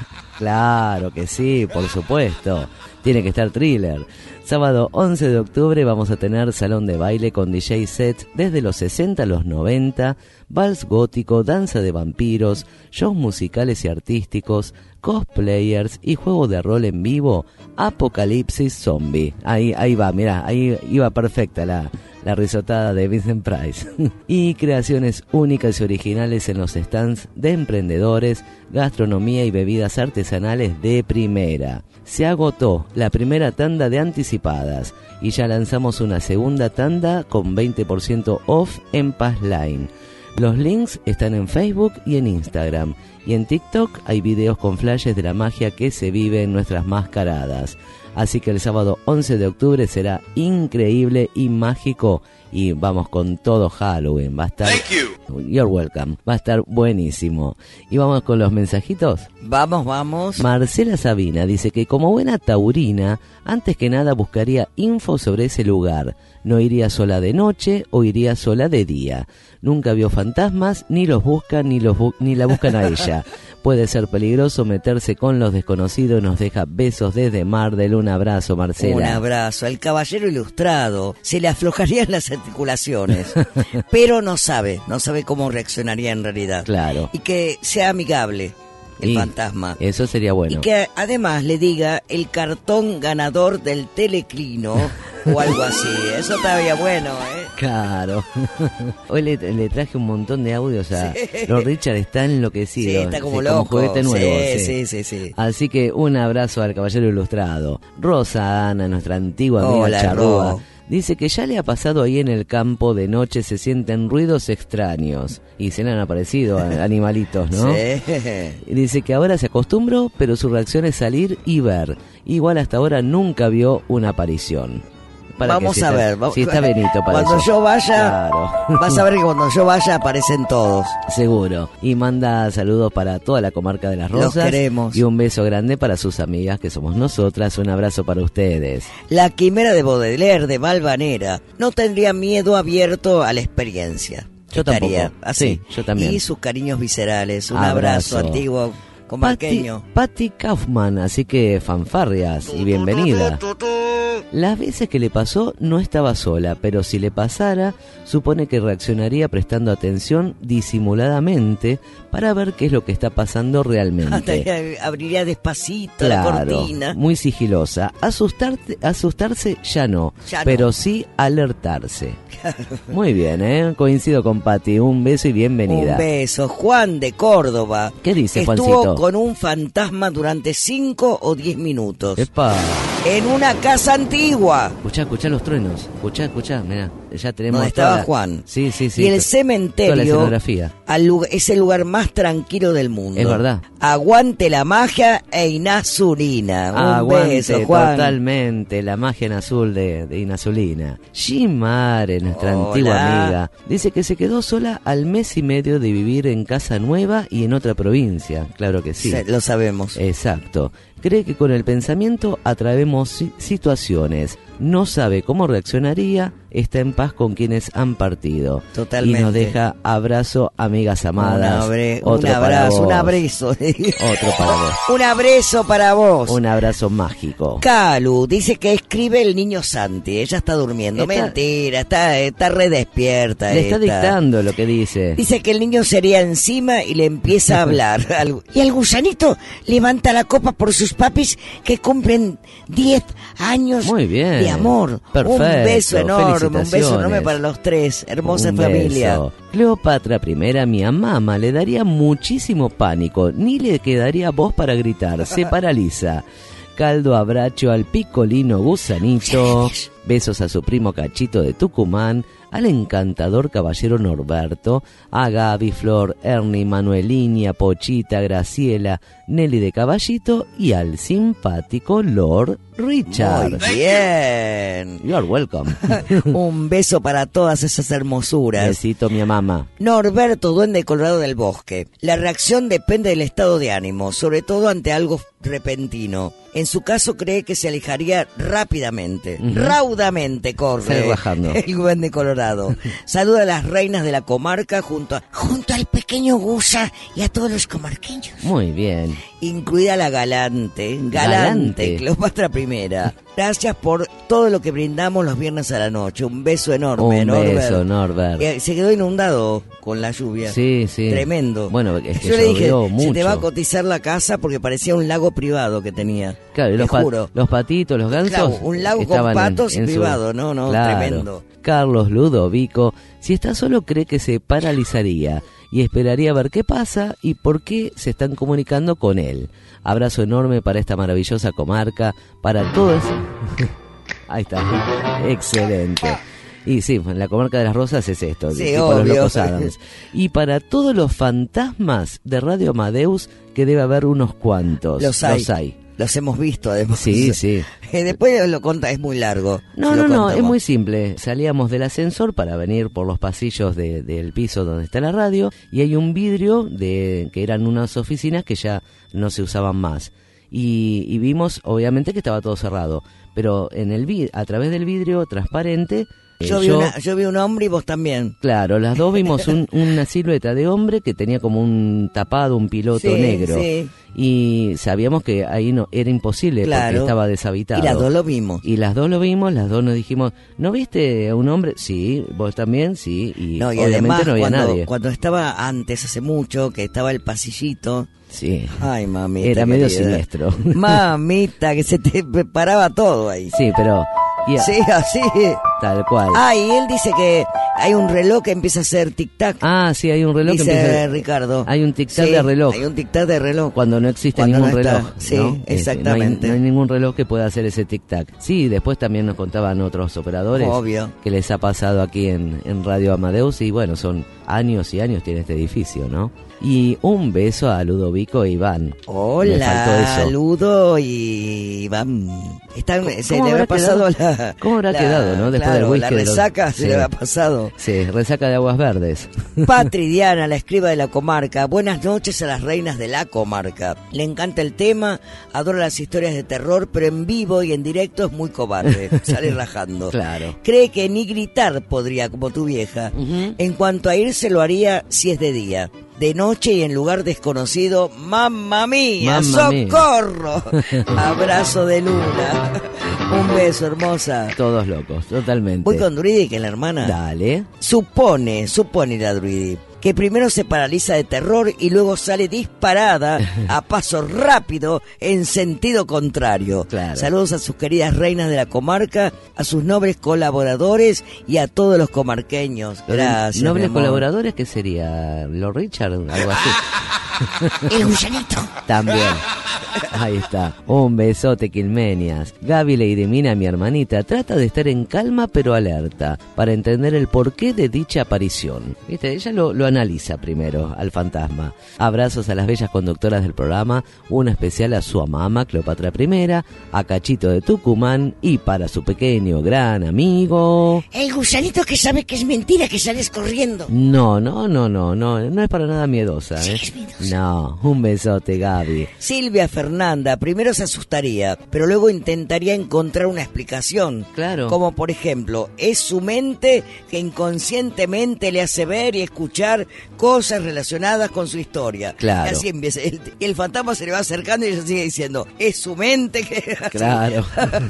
Speaker 4: Claro que sí, por supuesto. Tiene que estar Thriller. Sábado 11 de octubre vamos a tener salón de baile con DJ sets desde los 60 a los 90, vals gótico, danza de vampiros, shows musicales y artísticos, cosplayers y juego de rol en vivo, Apocalipsis Zombie. Ahí va, mirá, ahí iba perfecta la risotada de Vincent Price. Y creaciones únicas y originales en los stands de emprendedores, gastronomía y bebidas artesanales de primera. Se agotó la primera tanda de anticipadas y ya lanzamos una segunda tanda con 20% off en Passline. Los links están en Facebook y en Instagram. Y en TikTok hay videos con flashes de la magia que se vive en nuestras mascaradas. Así que el sábado 11 de octubre será increíble y mágico. Y vamos con todo Halloween. Va a estar...
Speaker 10: Thank you.
Speaker 4: You're welcome. Va a estar buenísimo. Y vamos con los mensajitos.
Speaker 3: Vamos.
Speaker 4: Marcela Sabina dice que como buena taurina, antes que nada buscaría info sobre ese lugar. No iría sola de noche o iría sola de día. Nunca vio fantasmas, ni los buscan ni la buscan a ella. Puede ser peligroso meterse con los desconocidos. Nos deja besos desde Mardel. Un abrazo, Marcela.
Speaker 3: Un abrazo. Al caballero ilustrado se le aflojarían las articulaciones, pero no sabe cómo reaccionaría en realidad.
Speaker 4: Claro.
Speaker 3: Y que sea amigable el fantasma.
Speaker 4: Eso sería bueno.
Speaker 3: Y que además le diga el cartón ganador del teleclino o algo así. Eso estaría bueno, ¿eh?
Speaker 4: Claro. Hoy le traje un montón de audios a...
Speaker 3: Sí.
Speaker 4: Los Richard están enloquecidos.
Speaker 3: Sí, está como loco.
Speaker 4: Como juguete nuevo.
Speaker 3: Sí.
Speaker 4: Así que un abrazo al caballero ilustrado. Rosa Ana, nuestra antigua amiga
Speaker 3: Hola,
Speaker 4: charrúa.
Speaker 3: Ro.
Speaker 4: Dice que ya le ha pasado ahí en el campo de noche, se sienten ruidos extraños. Y se le han aparecido animalitos, ¿no?
Speaker 3: Sí.
Speaker 4: Y dice que ahora se acostumbró, pero su reacción es salir y ver. Igual hasta ahora nunca vio una aparición.
Speaker 3: Vamos a ver.
Speaker 4: Si está Benito para
Speaker 3: cuando
Speaker 4: eso.
Speaker 3: yo vaya,
Speaker 4: claro.
Speaker 3: Vas a ver que cuando yo vaya aparecen todos.
Speaker 4: Seguro. Y manda saludos para toda la comarca de Las Rosas.
Speaker 3: Los queremos.
Speaker 4: Y un beso grande para sus amigas que somos nosotras. Un abrazo para ustedes.
Speaker 3: La quimera de Baudelaire de Valvanera no tendría miedo abierto a la experiencia.
Speaker 4: Yo
Speaker 3: Estaría
Speaker 4: tampoco.
Speaker 3: así.
Speaker 4: Sí, yo también.
Speaker 3: Y sus cariños viscerales. Un abrazo antiguo comarqueño.
Speaker 4: Patty Kaufman, así que fanfarrias y bienvenida. Las veces que le pasó no estaba sola, pero si le pasara, supone que reaccionaría prestando atención disimuladamente para ver qué es lo que está pasando realmente.
Speaker 3: Abriría despacito
Speaker 4: Claro,
Speaker 3: la cortina.
Speaker 4: muy sigilosa. Asustarse ya no, pero sí alertarse. Muy bien, coincido con Pati. Un beso y bienvenida.
Speaker 3: Un beso. Juan de Córdoba.
Speaker 4: ¿Qué dice
Speaker 3: Estuvo
Speaker 4: Juancito?
Speaker 3: con un fantasma durante 5 o 10 minutos.
Speaker 4: Epa.
Speaker 3: En una casa antigua.
Speaker 4: Escuchá los truenos. Escuchá, mirá. Ya tenemos
Speaker 3: Donde estaba
Speaker 4: toda la...
Speaker 3: Juan.
Speaker 4: Sí.
Speaker 3: Y el
Speaker 4: Toda la
Speaker 3: cementerio
Speaker 4: escenografía.
Speaker 3: es el lugar más tranquilo del mundo.
Speaker 4: Es verdad.
Speaker 3: Aguante la magia e Inazulina. Un
Speaker 4: Aguante,
Speaker 3: beso, Juan.
Speaker 4: totalmente, la magia en azul de Inazulina. Jimare, nuestra
Speaker 3: Hola.
Speaker 4: antigua amiga, dice que se quedó sola al mes y medio de vivir en casa nueva y en otra provincia. Claro que sí.
Speaker 3: Lo sabemos.
Speaker 4: Exacto. Cree que con el pensamiento atraemos situaciones. No sabe cómo reaccionaría. Está en paz con quienes han partido.
Speaker 3: Totalmente.
Speaker 4: Y nos deja abrazo, amigas amadas.
Speaker 3: Un abrazo. Otro
Speaker 4: para vos.
Speaker 3: Un abrazo para vos.
Speaker 4: Un abrazo mágico.
Speaker 3: Calu dice que escribe el niño Santi. Ella está durmiendo. Mentira, está re despierta.
Speaker 4: Le está dictando lo que dice.
Speaker 3: Dice que el niño sería encima y le empieza a hablar. Y el gusanito levanta la copa por sus papis que cumplen 10 años
Speaker 4: Muy bien.
Speaker 3: de amor.
Speaker 4: Perfecto.
Speaker 3: Un beso enorme, un beso
Speaker 4: Felicitaciones.
Speaker 3: enorme para los tres. Hermosa
Speaker 4: Un
Speaker 3: familia.
Speaker 4: beso. Cleopatra I, mi mamá, le daría muchísimo pánico. Ni le quedaría voz para gritar. Se paraliza. Caldo abracho al picolino gusanito. Besos a su primo Cachito de Tucumán, al encantador caballero Norberto, a Gaby, Flor, Ernie, Manuelinia, Pochita, Graciela, Nelly de Caballito y al simpático Lord Richard.
Speaker 3: Muy bien.
Speaker 4: You are welcome.
Speaker 3: Un beso para todas esas hermosuras.
Speaker 4: Besito, mi mamá.
Speaker 3: Norberto, duende colorado del bosque. La reacción depende del estado de ánimo, sobre todo ante algo repentino. En su caso cree que se alejaría rápidamente. Raudamente corre el duende colorado. Saluda a las reinas de la comarca junto al pequeño Gusa y a todos los comarqueños.
Speaker 4: Muy bien.
Speaker 3: Incluida la galante Cleopatra I. Gracias por todo lo que brindamos los viernes a la noche. Un beso enorme,
Speaker 4: Norbert. Beso, Norbert.
Speaker 3: Se quedó inundado con la lluvia.
Speaker 4: Sí.
Speaker 3: Tremendo.
Speaker 4: Bueno, es que
Speaker 3: yo le dije,
Speaker 4: mucho.
Speaker 3: se te va a cotizar la casa porque parecía un lago privado que tenía.
Speaker 4: Claro, los patitos, los gansos.
Speaker 3: Claro, un lago con patos y privado,
Speaker 4: claro.
Speaker 3: Tremendo.
Speaker 4: Carlos Ludovico, si está solo, cree que se paralizaría y esperaría a ver qué pasa y por qué se están comunicando con él. Abrazo enorme para esta maravillosa comarca, para todos. Ahí está, excelente. Y sí, en la comarca de las Rosas es esto,
Speaker 3: sí,
Speaker 4: tipo
Speaker 3: obvio.
Speaker 4: Los Locos Adams. Y para todos los fantasmas de Radio Amadeus, que debe haber unos cuantos.
Speaker 3: Los hay. Los hemos visto, además.
Speaker 4: Sí.
Speaker 3: Después lo conta, es muy largo.
Speaker 4: No, es muy simple. Salíamos del ascensor para venir por los pasillos del piso donde está la radio y hay un vidrio que eran unas oficinas que ya no se usaban más. Y vimos, obviamente, que estaba todo cerrado. Pero a través del vidrio transparente...
Speaker 3: Yo vi un hombre y vos también.
Speaker 4: Claro, las dos vimos una silueta de hombre que tenía como un tapado, un piloto negro. Sí. Y sabíamos que ahí no era imposible, porque estaba deshabitado.
Speaker 3: Y las dos lo vimos.
Speaker 4: Las dos nos dijimos, ¿no viste a un hombre? Sí, vos también, sí. Y obviamente además, no había nadie.
Speaker 3: Cuando estaba antes, hace mucho, que estaba el pasillito.
Speaker 4: Sí.
Speaker 3: Ay, mamita.
Speaker 4: Era medio siniestro.
Speaker 3: Mamita, que se te paraba todo ahí.
Speaker 4: Sí, pero...
Speaker 3: Sí, así.
Speaker 4: Tal cual.
Speaker 3: Y él dice que hay un reloj que empieza a hacer tic-tac.
Speaker 4: Sí, hay un reloj
Speaker 3: dice
Speaker 4: que empieza...
Speaker 3: Ricardo.
Speaker 4: Hay un tic-tac de reloj.
Speaker 3: Hay un tic-tac de reloj.
Speaker 4: Cuando no existe ningún reloj.
Speaker 3: Sí,
Speaker 4: ¿no?
Speaker 3: exactamente.
Speaker 4: No hay ningún reloj que pueda hacer ese tic-tac. Sí, después también nos contaban otros operadores.
Speaker 3: Obvio.
Speaker 4: Que les ha pasado aquí en Radio Amadeus. Y bueno, son años y años tiene este edificio, ¿no? Y un beso a Ludovico e Iván.
Speaker 3: Hola, Ludo y Iván. Se le habrá pasado
Speaker 4: ¿Cómo habrá quedado, no? Después del whisky.
Speaker 3: La resaca se le habrá pasado.
Speaker 4: Sí, resaca de aguas verdes.
Speaker 3: Patri Diana, la escriba de la comarca. Buenas noches a las reinas de la comarca. Le encanta el tema, adora las historias de terror, pero en vivo y en directo es muy cobarde. Sale rajando.
Speaker 4: Claro.
Speaker 3: Cree que ni gritar podría, como tu vieja. En cuanto a irse, lo haría si es de día. De noche y en lugar desconocido, ¡mamma mía! ¡Socorro! Abrazo de luna. Un beso, hermosa.
Speaker 4: Todos locos, totalmente.
Speaker 3: Voy con Druidi, que es la hermana.
Speaker 4: Dale.
Speaker 3: Supone la Druidi, que primero se paraliza de terror y luego sale disparada a paso rápido en sentido contrario.
Speaker 4: Claro.
Speaker 3: Saludos a sus queridas reinas de la comarca, a sus nobles colaboradores y a todos los comarqueños. Gracias.
Speaker 4: ¿Nobles colaboradores qué sería? ¿Lord Richard? Algo así.
Speaker 3: El gusanito.
Speaker 4: También. Ahí está. Un besote, Quilmenias. Gaby Leidemina, mi hermanita, trata de estar en calma pero alerta para entender el porqué de dicha aparición. ¿Viste? Ella lo analiza primero al fantasma. Abrazos a las bellas conductoras del programa, una especial a su mamá Cleopatra I, a Cachito de Tucumán y para su pequeño gran amigo...
Speaker 3: El gusanito que sabe que es mentira, que sales corriendo.
Speaker 4: No es para nada miedosa.
Speaker 3: Sí, es miedosa.
Speaker 4: No, un besote, Gaby.
Speaker 3: Silvia Fernanda, primero se asustaría, pero luego intentaría encontrar una explicación.
Speaker 4: Claro.
Speaker 3: Como por ejemplo, es su mente que inconscientemente le hace ver y escuchar cosas relacionadas con su historia.
Speaker 4: Claro.
Speaker 3: Y así empieza. El fantasma se le va acercando y ella sigue diciendo, es su mente que...
Speaker 4: Claro.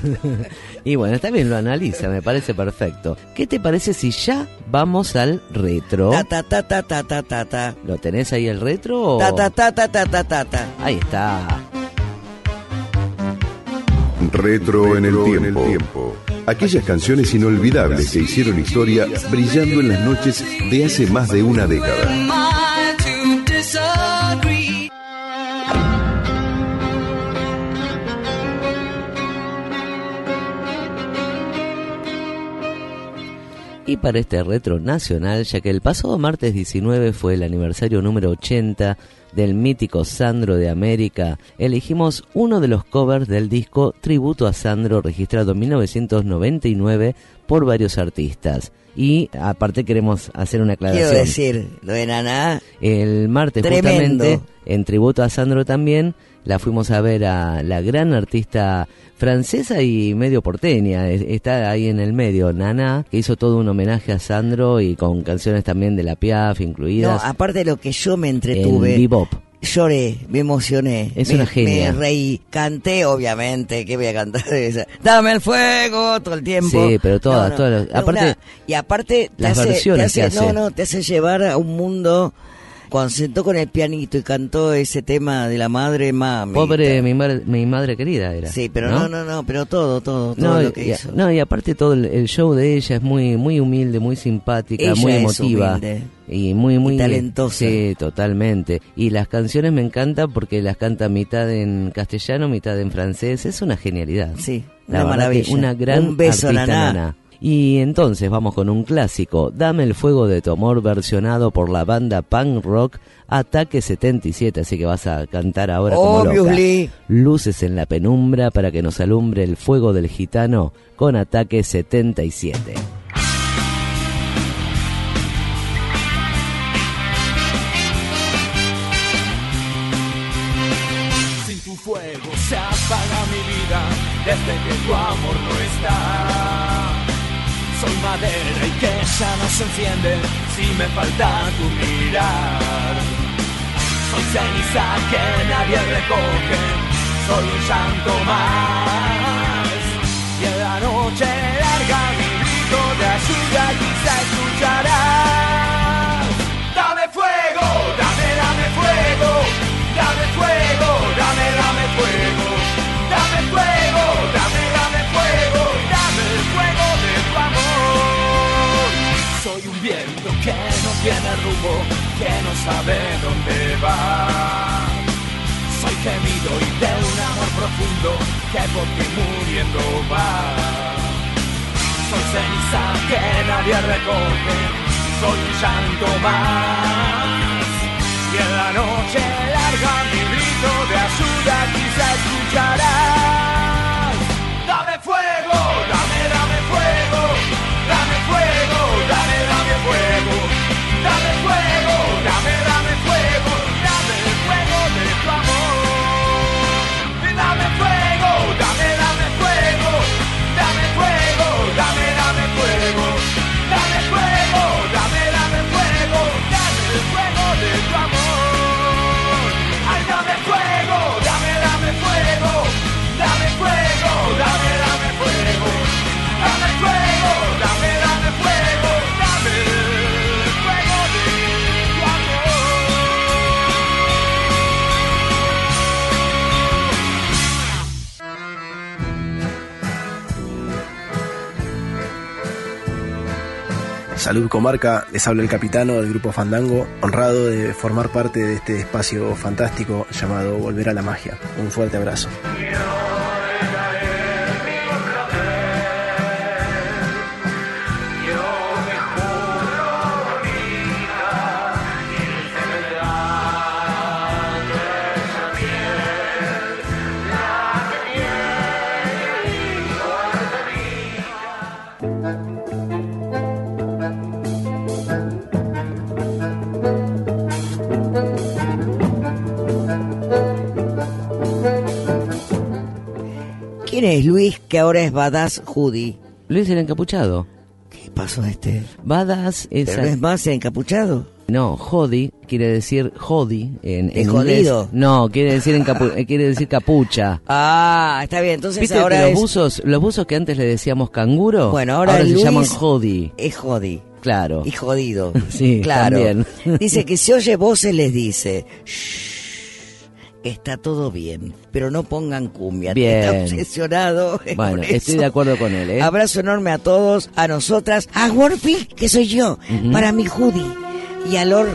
Speaker 4: Y bueno, está bien, lo analiza, me parece perfecto. ¿Qué te parece si ya vamos al retro?
Speaker 3: Ta.
Speaker 4: ¿Lo tenés ahí el retro? O...
Speaker 3: Ta.
Speaker 4: Ahí está.
Speaker 1: Retro en el tiempo. Aquellas canciones inolvidables que hicieron historia brillando en las noches de hace más de una década.
Speaker 4: Y para este retro nacional, ya que el pasado martes 19 fue el aniversario número 80 del mítico Sandro de América, elegimos uno de los covers del disco Tributo a Sandro, registrado en 1999 por varios artistas. Y aparte queremos hacer una aclaración.
Speaker 3: Quiero decir, lo de Naná,
Speaker 4: el martes
Speaker 3: tremendo.
Speaker 4: Justamente, en Tributo a Sandro también, la fuimos a ver a la gran artista francesa y medio porteña, está ahí en el medio, Naná, que hizo todo un homenaje a Sandro y con canciones también de la Piaf incluidas.
Speaker 3: No, aparte de lo que yo me entretuve,
Speaker 4: en bebop.
Speaker 3: Lloré, me emocioné.
Speaker 4: Es una genia.
Speaker 3: Me reí, canté, obviamente, ¿qué voy a cantar? Dame el fuego todo el tiempo.
Speaker 4: Sí, pero todas. Aparte,
Speaker 3: y aparte
Speaker 4: las versiones que hace.
Speaker 3: te hace llevar a un mundo. Cuando se sentó con el pianito y cantó ese tema de la madre, mami.
Speaker 4: Pobre mi madre querida era.
Speaker 3: Sí, pero no, pero todo
Speaker 4: no,
Speaker 3: lo que hizo.
Speaker 4: No, y aparte todo el show de ella es muy humilde, muy simpática,
Speaker 3: ella
Speaker 4: muy
Speaker 3: es
Speaker 4: emotiva.
Speaker 3: Humilde.
Speaker 4: Y muy
Speaker 3: talentosa.
Speaker 4: Sí, totalmente. Y las canciones me encantan porque las canta mitad en castellano, mitad en francés. Es una genialidad.
Speaker 3: Sí,
Speaker 4: la
Speaker 3: una maravilla.
Speaker 4: Una gran
Speaker 3: un beso,
Speaker 4: artista,
Speaker 3: Naná.
Speaker 4: Y entonces vamos con un clásico, Dame el fuego de tu amor, versionado por la banda punk rock Ataque 77, así que vas a cantar ahora como loca. Luces en la penumbra para que nos alumbre el fuego del gitano con Ataque 77.
Speaker 10: Sin tu fuego se apaga mi vida, desde que tu amor no está. Soy madera y que ya no se enciende si me falta tu mirar. Soy ceniza que nadie recoge, soy un llanto más. Y en la noche larga mi grito de ayuda quizá escucharás. Dame fuego, dame fuego, dame fuego, dame fuego, dame fuego, dame fuego, dame el fuego de tu amor. Soy un viento que no tiene rumbo, que no sabe dónde va. Soy gemido y de un amor profundo que por ti muriendo va. Soy ceniza que nadie recoge, soy un llanto más. Y en la noche larga mi grito de ayuda quizá escucharás. Dame fuego, dame fuego, dame fuego, dame fuego, dame fuego, dame fuego, dame el fuego de tu amor. Y dame fuego, dame fuego, dame fuego, dame fuego, dame fuego, dame fuego, dame el fuego de tu amor. Ay, dame fuego, dame fuego, dame fuego, dame fuego, dame fuego, dame fuego, dame el fuego de tu amor.
Speaker 14: Salud comarca, les habla el capitano del grupo Fandango, honrado de formar parte de este espacio fantástico llamado Volver a la Magia. Un fuerte abrazo.
Speaker 3: ¿Quién es Luis, que ahora es Badass Judy?
Speaker 4: Luis el encapuchado.
Speaker 3: ¿Qué pasó este?
Speaker 4: Badass es...
Speaker 3: ¿Pero no es más el encapuchado?
Speaker 4: No, Jodi quiere decir Jodi en inglés.
Speaker 3: ¿Jodido?
Speaker 4: No, quiere decir quiere decir capucha.
Speaker 3: Ah, está bien, entonces
Speaker 4: ¿viste
Speaker 3: ahora
Speaker 4: que los buzos que antes le decíamos canguro?
Speaker 3: Bueno, ahora
Speaker 4: se
Speaker 3: Luis
Speaker 4: llaman Jodi.
Speaker 3: Es Jodi.
Speaker 4: Claro.
Speaker 3: Y jodido.
Speaker 4: Sí,
Speaker 3: claro.
Speaker 4: También.
Speaker 3: Dice que si oye voces les dice... Está todo bien, pero no pongan cumbia.
Speaker 4: Bien.
Speaker 3: Está obsesionado.
Speaker 4: Bueno, estoy de acuerdo con él, ¿eh?
Speaker 3: Abrazo enorme a todos, a nosotras, a Warpy, que soy yo, para mi Judy. Y a Lord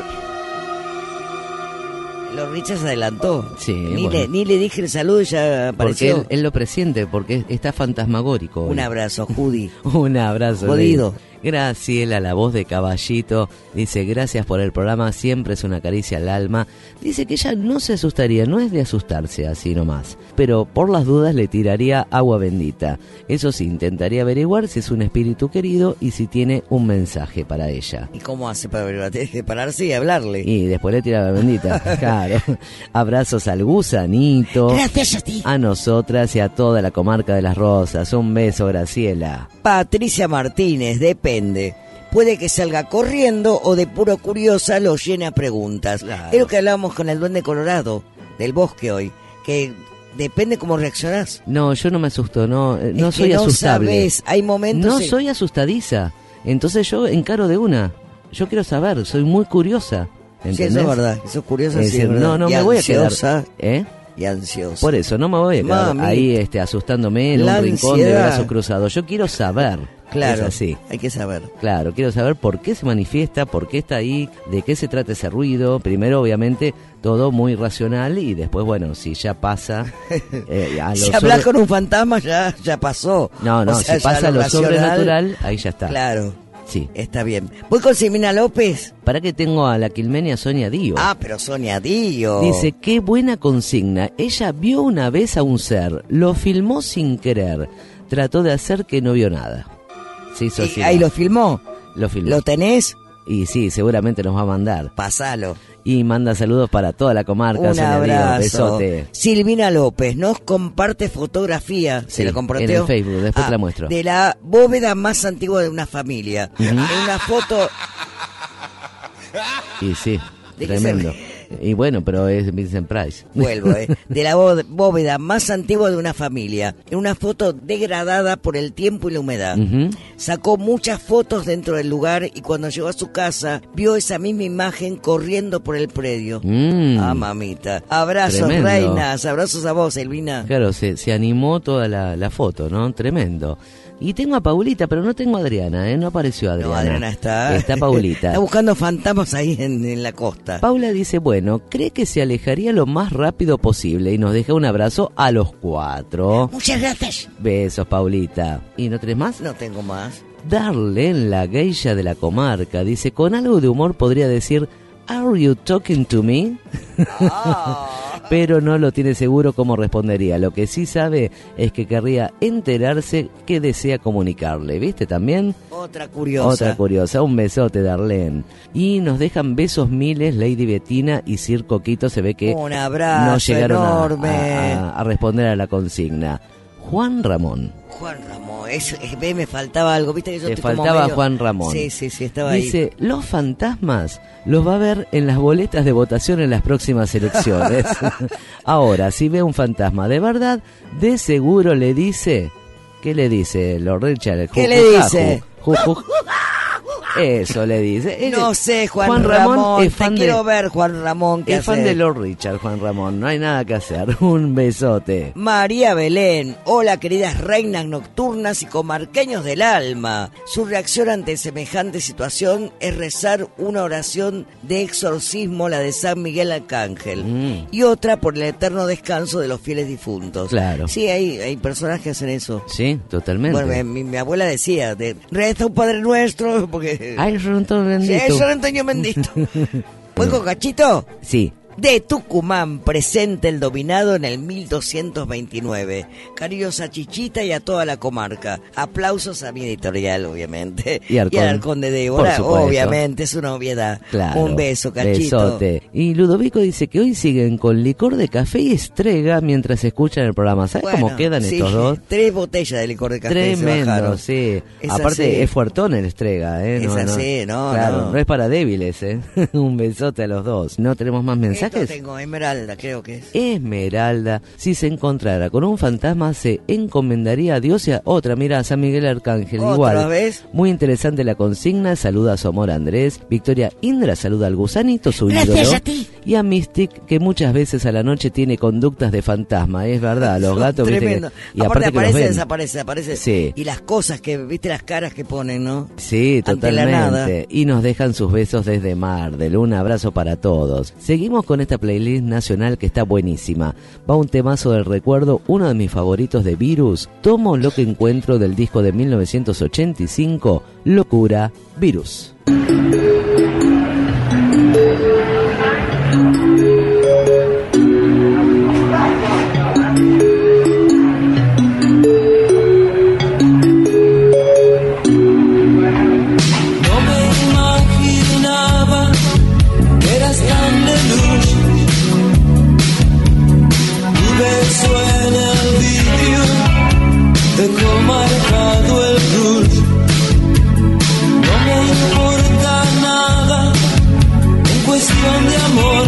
Speaker 3: Richard se adelantó.
Speaker 4: Sí,
Speaker 3: ni le dije el saludo y ya apareció.
Speaker 4: Porque él lo presiente, porque está fantasmagórico.
Speaker 3: Un abrazo, Judy.
Speaker 4: Un abrazo.
Speaker 3: Jodido.
Speaker 4: Graciela, la voz de Caballito, dice: gracias por el programa, siempre es una caricia al alma. Dice que ella no se asustaría, no es de asustarse así nomás, pero por las dudas le tiraría agua bendita. Eso sí, intentaría averiguar si es un espíritu querido y si tiene un mensaje para ella.
Speaker 3: ¿Y cómo hace para averiguar? Tienes que pararse y hablarle.
Speaker 4: Y después le tira agua bendita, claro. Abrazos al gusanito.
Speaker 3: Gracias a ti.
Speaker 4: A nosotras y a toda la comarca de Las Rosas. Un beso, Graciela.
Speaker 3: Patricia Martínez, depende. Puede que salga corriendo o de puro curiosa lo llene a preguntas.
Speaker 4: Claro.
Speaker 3: Es lo que hablábamos con el Duende Colorado del bosque hoy, que depende cómo reaccionás.
Speaker 4: No, yo no me asusto, no
Speaker 3: Es
Speaker 4: soy
Speaker 3: que no
Speaker 4: asustable.
Speaker 3: sabés, hay momentos
Speaker 4: No
Speaker 3: en-
Speaker 4: soy asustadiza, entonces yo encaro de una. Yo quiero saber, soy muy curiosa. ¿Entendés?
Speaker 3: Sí, eso es verdad, eso es curioso.
Speaker 4: Es
Speaker 3: Sí,
Speaker 4: decir,
Speaker 3: es verdad.
Speaker 4: no
Speaker 3: Y
Speaker 4: me voy a
Speaker 3: ansiosa,
Speaker 4: quedar.
Speaker 3: Y ansiosa.
Speaker 4: Por eso, no me voy a quedar
Speaker 3: Mami.
Speaker 4: ahí asustándome en
Speaker 3: La
Speaker 4: un rincón de
Speaker 3: ansiedad.
Speaker 4: brazos cruzados. Yo quiero saber.
Speaker 3: Claro,
Speaker 4: Es así.
Speaker 3: hay que saber.
Speaker 4: Claro, quiero saber por qué se manifiesta, por qué está ahí, de qué se trata ese ruido. Primero, obviamente, todo muy racional y después, bueno, si ya pasa... a
Speaker 3: Si
Speaker 4: lo
Speaker 3: hablas
Speaker 4: sobre-
Speaker 3: con un fantasma ya pasó.
Speaker 4: No,
Speaker 3: O sea,
Speaker 4: si pasa
Speaker 3: ya
Speaker 4: lo
Speaker 3: racional,
Speaker 4: sobrenatural, ahí ya está.
Speaker 3: Claro.
Speaker 4: Sí.
Speaker 3: Está bien. Voy con Silvina López.
Speaker 4: ¿Para qué tengo a la quilmenia Sonia Dío?
Speaker 3: Ah, pero Sonia Dío.
Speaker 4: Dice, qué buena consigna. Ella vio una vez a un ser, lo filmó sin querer, trató de hacer que no vio nada. Se hizo así.
Speaker 3: Ahí lo filmó.
Speaker 4: Lo filmó.
Speaker 3: ¿Lo tenés?
Speaker 4: Y sí, seguramente nos va a mandar.
Speaker 3: Pasalo.
Speaker 4: Y manda saludos para toda la comarca.
Speaker 3: Un
Speaker 4: Sonia Dío.
Speaker 3: abrazo.
Speaker 4: Besote.
Speaker 3: Silvina López nos comparte fotografía.
Speaker 4: Sí,
Speaker 3: ¿Se la compartió?
Speaker 4: en el Facebook, después te la muestro.
Speaker 3: De la bóveda más antigua de una familia.
Speaker 4: Ujú.
Speaker 3: En una foto...
Speaker 4: Y sí,
Speaker 3: ¿De qué
Speaker 4: tremendo. Y bueno, pero es Vincent Price.
Speaker 3: Vuelvo, de la bóveda más antigua de una familia. En una foto degradada por el tiempo y la humedad.
Speaker 4: Ujú.
Speaker 3: Sacó muchas fotos dentro del lugar y cuando llegó a su casa vio esa misma imagen corriendo por el predio. Ah, mamita. Abrazos,
Speaker 4: Tremendo.
Speaker 3: reinas. Abrazos a vos, Elvina.
Speaker 4: Claro, se animó toda la foto, ¿no? Tremendo. Y tengo a Paulita, pero no tengo a Adriana, ¿eh? No apareció Adriana.
Speaker 3: No, Adriana está.
Speaker 4: Está Paulita.
Speaker 3: Está buscando fantasmas ahí en la costa.
Speaker 4: Paula dice, bueno, cree que se alejaría lo más rápido posible y nos deja un abrazo a los 4.
Speaker 3: Muchas gracias.
Speaker 4: Besos, Paulita. ¿Y no tenés más?
Speaker 3: No tengo más.
Speaker 4: Darlene, la geisha de la comarca, dice, con algo de humor podría decir, ¿Are you talking to me? Pero no lo tiene seguro cómo respondería. Lo que sí sabe es que querría enterarse qué desea comunicarle. ¿Viste también?
Speaker 3: Otra curiosa.
Speaker 4: Otra curiosa. Un besote, Darlene. Y nos dejan besos miles Lady Bettina y Sir Coquito. Se ve que
Speaker 3: Un abrazo
Speaker 4: no llegaron
Speaker 3: enorme.
Speaker 4: a responder a la consigna. Juan Ramón.
Speaker 3: Juan Ramón, me faltaba algo, viste que yo
Speaker 4: Te
Speaker 3: estoy como
Speaker 4: faltaba
Speaker 3: medio-
Speaker 4: Juan Ramón.
Speaker 3: Sí, estaba ahí.
Speaker 4: Dice, los fantasmas los va a ver en las boletas de votación en las próximas elecciones. Ahora, si ve un fantasma de verdad, de seguro le dice... ¿Qué le dice Lord Richard?
Speaker 3: ¿Qué le dice?
Speaker 4: Eso le dice.
Speaker 3: No sé, Juan Ramón,
Speaker 4: es fan
Speaker 3: te quiero ver, Juan Ramón. ¿qué
Speaker 4: Es fan
Speaker 3: haces?
Speaker 4: de Lord Richard, Juan Ramón. No hay nada que hacer. Un besote.
Speaker 3: María Belén, hola queridas reinas nocturnas y comarqueños del alma. Su reacción ante semejante situación es rezar una oración de exorcismo, la de San Miguel Arcángel, y otra por el eterno descanso de los fieles difuntos.
Speaker 4: Claro.
Speaker 3: Sí, hay personas que hacen eso.
Speaker 4: Sí, totalmente.
Speaker 3: Bueno, mi abuela decía, reza un Padre Nuestro, porque...
Speaker 4: Ay, Antonio bendito.
Speaker 3: Sí, eso Antonio bendito. ¿Puedo con Cachito?
Speaker 4: Sí.
Speaker 3: De Tucumán, presente el dominado en el 1229. Cariños a Chichita y a toda la comarca. Aplausos a mi editorial, obviamente.
Speaker 4: Y al
Speaker 3: Conde Débora,
Speaker 4: por supuesto.
Speaker 3: obviamente, es una obviedad.
Speaker 4: Claro.
Speaker 3: Un beso, Cachito.
Speaker 4: Besote. Y Ludovico dice que hoy siguen con licor de café y estrega mientras escuchan el programa. ¿Sabes
Speaker 3: Bueno,
Speaker 4: cómo quedan
Speaker 3: sí,
Speaker 4: estos dos?
Speaker 3: 3 botellas de licor de café se
Speaker 4: Tremendo,
Speaker 3: bajaron.
Speaker 4: sí.
Speaker 3: Es
Speaker 4: Aparte
Speaker 3: así.
Speaker 4: es fuertón el estrega, ¿eh?
Speaker 3: Es así, no,
Speaker 4: Claro,
Speaker 3: no.
Speaker 4: no es para débiles, ¿eh? Un besote a los dos. ¿No tenemos más mensajes?
Speaker 3: Esto tengo, Esmeralda, creo que es.
Speaker 4: Esmeralda, si se encontrara con un fantasma, se encomendaría a Dios y a otra. Mira, a San Miguel Arcángel,
Speaker 3: ¿Otra
Speaker 4: igual.
Speaker 3: vez?
Speaker 4: Muy interesante la consigna. Saluda a su amor Andrés. Victoria Indra saluda al gusanito, su
Speaker 3: Gracias
Speaker 4: ídolo.
Speaker 3: a ti.
Speaker 4: y a Mystic, que muchas veces a la noche tiene conductas de fantasma. Es verdad, los gatos,
Speaker 3: tremendo.
Speaker 4: ¿viste? Y
Speaker 3: aparte
Speaker 4: que
Speaker 3: aparece,
Speaker 4: los ven.
Speaker 3: desaparece.
Speaker 4: Sí.
Speaker 3: Y las cosas que, viste, las caras que ponen, ¿no?
Speaker 4: Sí,
Speaker 3: Ante la nada.
Speaker 4: totalmente. Y nos dejan sus besos desde Mardel. Un abrazo para todos. Seguimos con esta playlist nacional que está buenísima. Va un temazo del recuerdo, uno de mis favoritos de Virus. Tomo lo que encuentro del disco de 1985, Locura, Virus.
Speaker 7: Dejó marcado el rush. No me importa nada en cuestión de amor.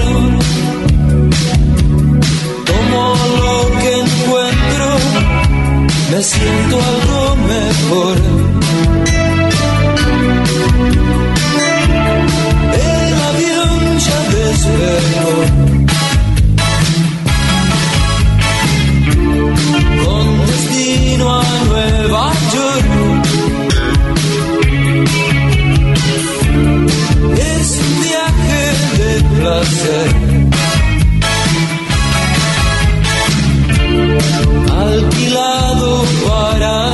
Speaker 7: Tomo lo que encuentro, me siento algo mejor. El avión ya despegó. Con destino a Nueva York. Es un viaje de placer. Alquilado para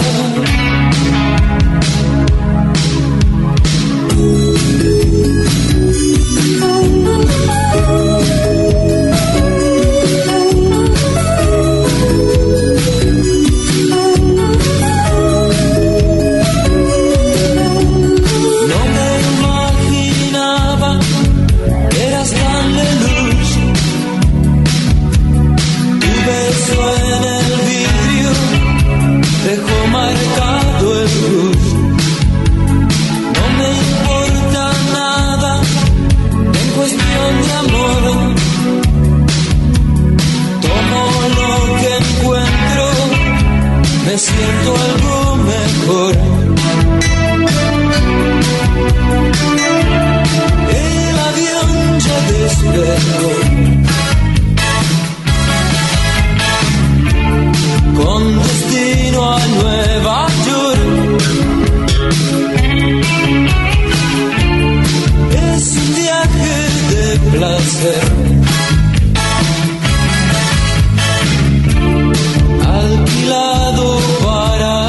Speaker 7: dejó marcado el cruz. No me importa nada en cuestión de amor. Tomo lo que encuentro, me siento algo mejor. El avión ya despegó. Con destino a Nueva York. Es un viaje de placer. Alquilado para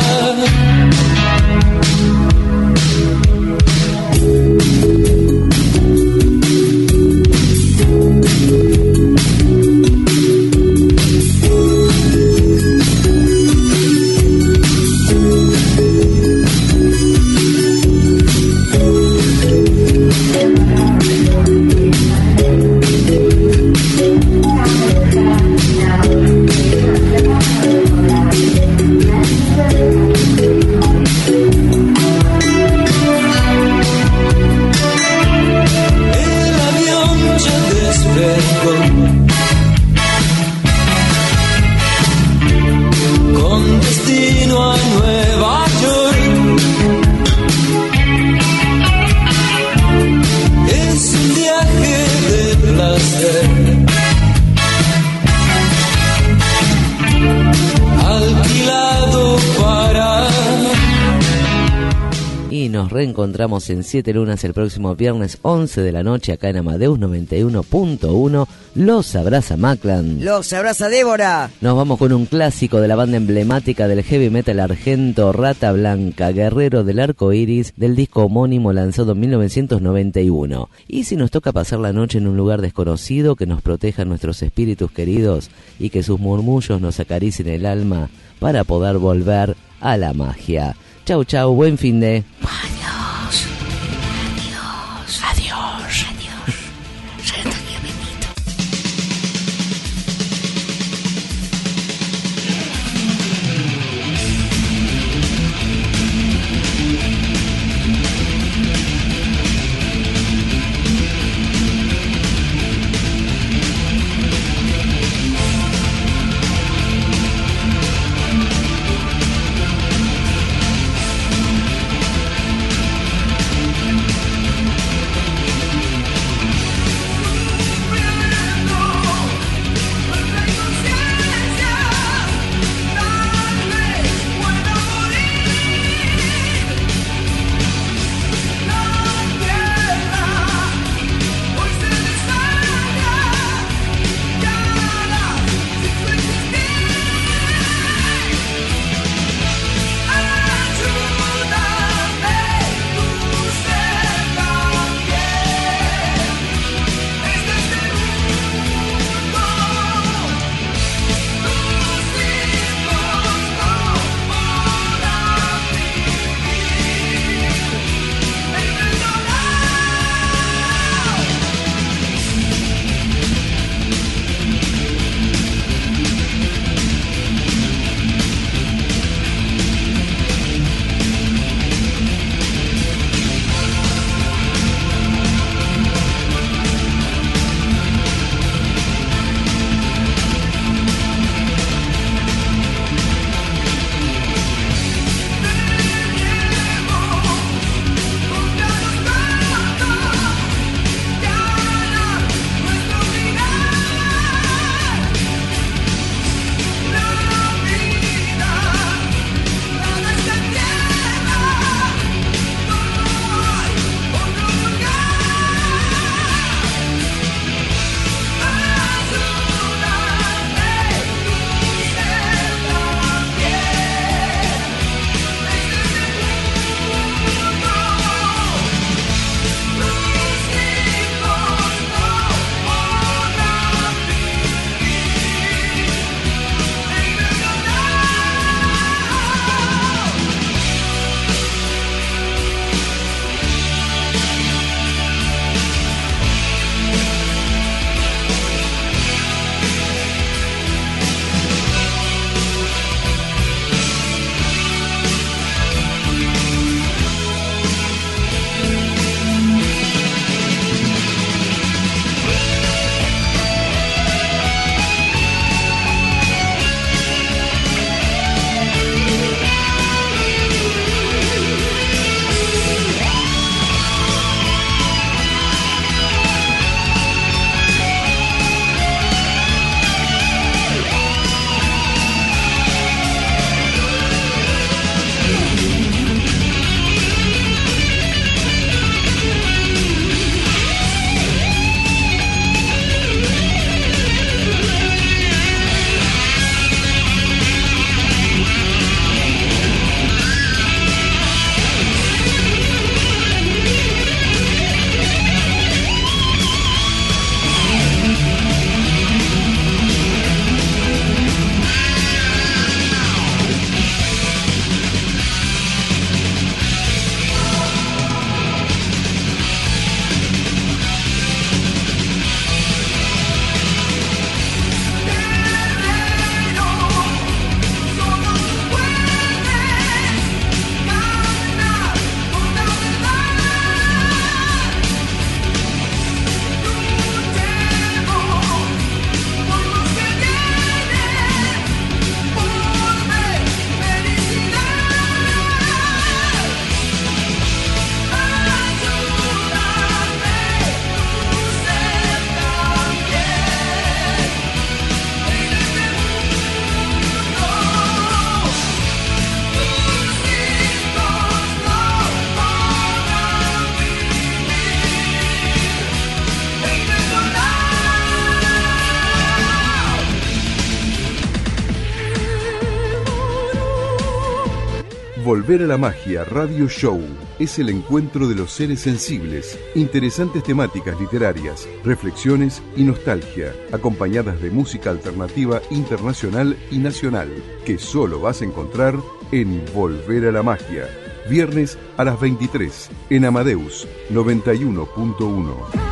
Speaker 7: con destino a Nueva York. Es un viaje de placer. Alquilado para...
Speaker 4: Y nos reencontramos en 7 Lunas el próximo viernes 11 de la noche acá en Amadeus 91.1. Los abraza Maclan.
Speaker 3: Los abraza Débora.
Speaker 4: Nos vamos con un clásico de la banda emblemática del heavy metal argento, Rata Blanca, Guerrero del Arco Iris, del disco homónimo lanzado en 1991. Y si nos toca pasar la noche en un lugar desconocido, que nos protejan nuestros espíritus queridos y que sus murmullos nos acaricien el alma para poder volver a la magia. Chau, chau, buen fin de...
Speaker 5: Adiós. Adiós. Adiós. Adiós.
Speaker 1: Volver a la Magia Radio Show es el encuentro de los seres sensibles, interesantes temáticas literarias, reflexiones y nostalgia, acompañadas de música alternativa internacional y nacional, que solo vas a encontrar en Volver a la Magia, viernes a las 23, en Amadeus 91.1.